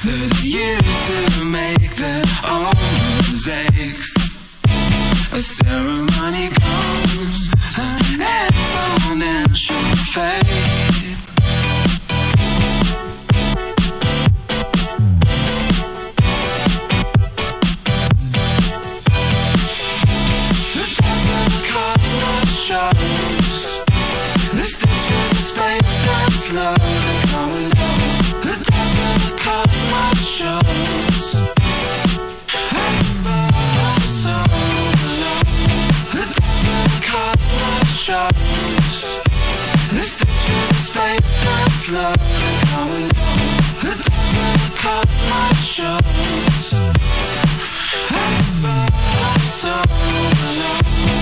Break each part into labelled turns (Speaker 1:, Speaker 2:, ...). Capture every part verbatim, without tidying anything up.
Speaker 1: that used to make their own mistakes. A ceremony comes, an exponential fade. The dance of the cosmos shows. The stage is a space that's slowly coming down. The dance of the cosmos shows. I feel so alone. The dance of the cosmos shows. The stage is a space that's slowly coming down. The dance of the cosmos shows. I feel so alone.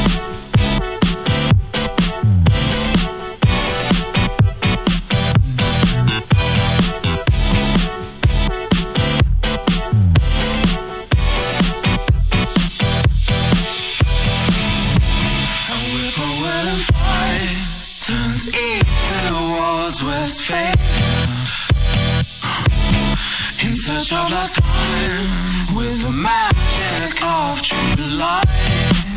Speaker 1: Turns east towards west fading, in search of lost time, with the magic of true light.